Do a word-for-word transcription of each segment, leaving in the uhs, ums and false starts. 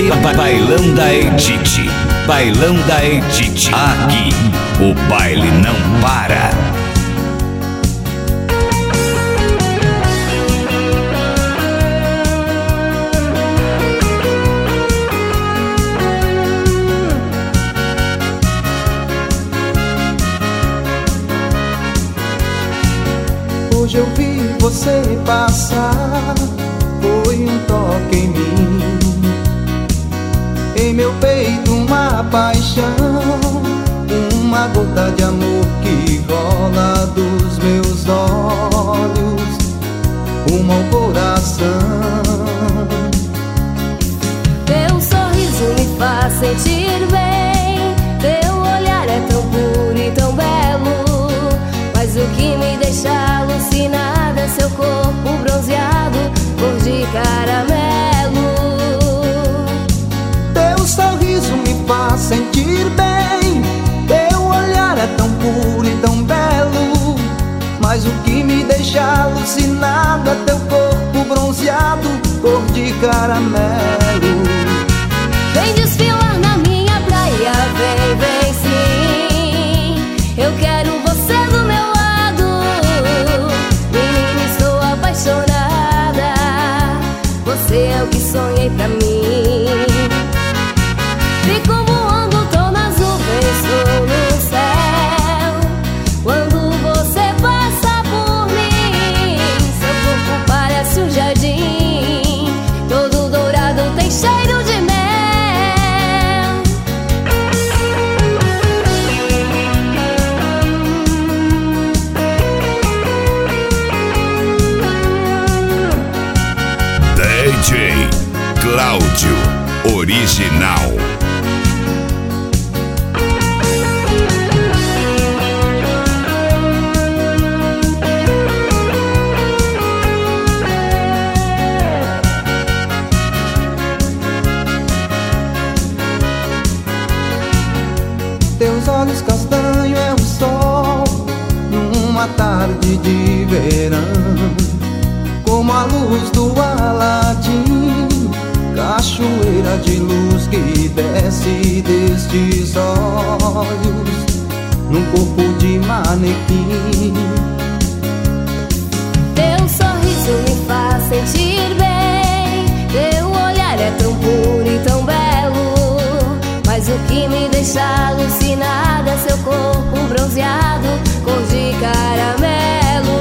Bailão da Edith, Bailão da Edith. Aqui o baile não para. Hoje eu vi você passar, foi um toque em mim, em meu peito uma paixão, uma gota de amor que rola dos meus olhos, rumo ao coração. Teu sorriso me faz sentir bem, teu olhar é tão puro e tão belo, mas o que me deixa alucinada é seu corpo bronzeado, cor de caramelo. Teu sorriso me faz sentir bem, teu olhar é tão puro e tão belo, mas o que me deixa alucinado é teu corpo bronzeado, cor de caramelo. Vem desfilar na minha praia, vem, vem sim, eu quero você do meu lado. Menina, estou apaixonada, você é o que sonhei pra mim. Fico voando, tô nas nuvens, tô no céu, quando você passa por mim. Seu corpo parece um jardim, todo dourado, tem cheiro de mel. D J Cláudio Original. Teus olhos castanhos é o sol numa tarde de verão, como a luz do Aladim, cachoeira de luz que desce destes olhos num corpo de manequim. Teu sorriso me faz sentir bem, teu olhar é tão puro e tão belo, mas o que me deixa alucinada é seu corpo bronzeado, cor de caramelo.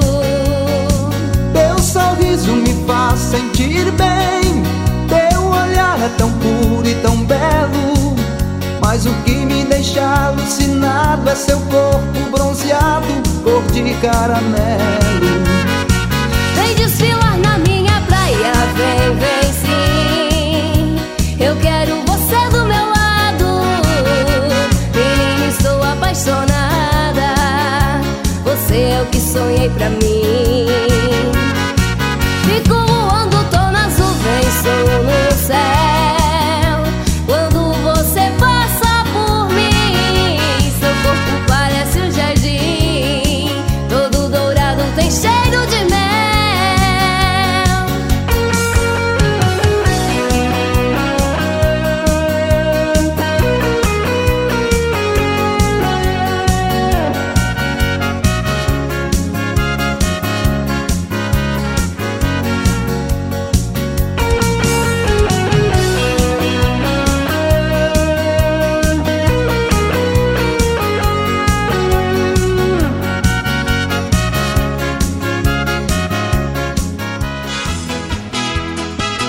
Teu sorriso me faz sentir bem, teu olhar é tão puro e tão belo, mas o que me deixa alucinado é seu corpo bronzeado, cor de caramelo. Vem desfilar na minha praia, vem, vem sim, eu quero você do meu lado. Menina, estou apaixonada, você é o que sonhei pra mim.